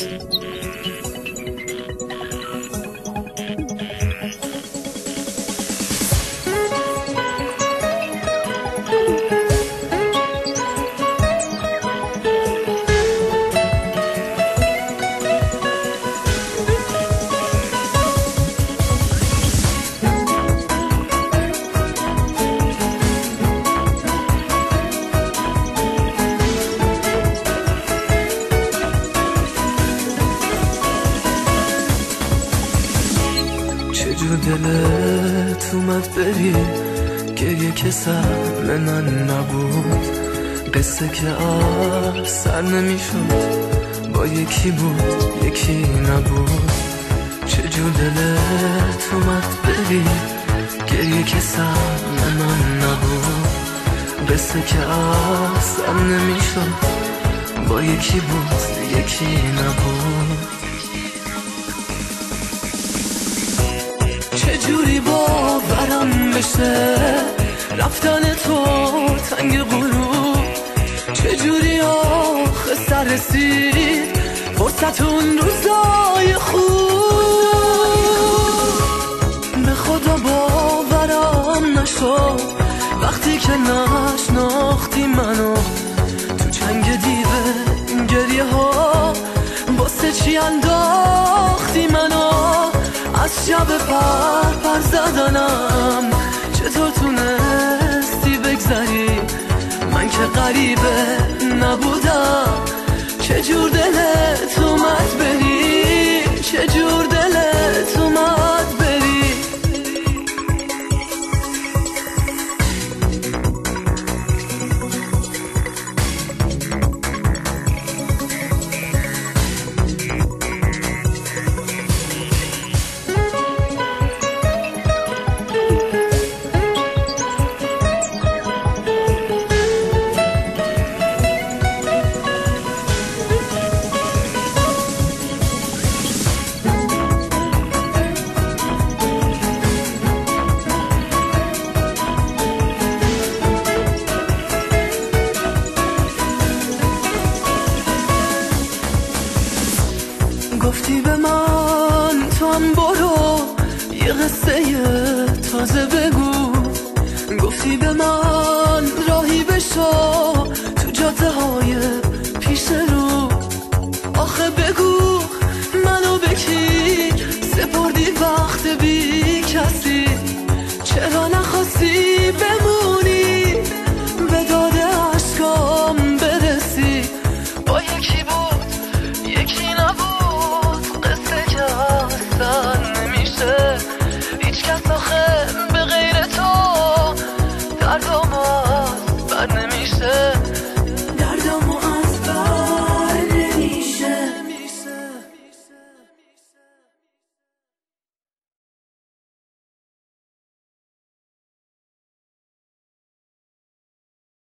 چجور دلت اومد بری گریه که سر من نبود، قصه که سر نمیشد با یکی بود یکی نبود. چجور دلت اومد بری گریه که سر من نبود، قصه که سر نمیشد با یکی بود یکی نبود. چجوری باورم بشه رفتن تو تنگ غروب، چجوری آخه سر رسید فرصت اون روزای خوب. به خدا باورم نشد وقتی که نشناختی منو، تو چنگ دیوه گریه ها واسه چی انداختی منو. از شب پر زدنم چطور تونستی بگذری، من که غریبه نبودم. چجور دلت اومد بری، چجور دلت اومد بری. گفتی به من تو هم برو یه قصه تازه بگو، گفتی به من راهی بشو تو جاده های پیش رو. آخه بگو منو به کی سپردی وقت بی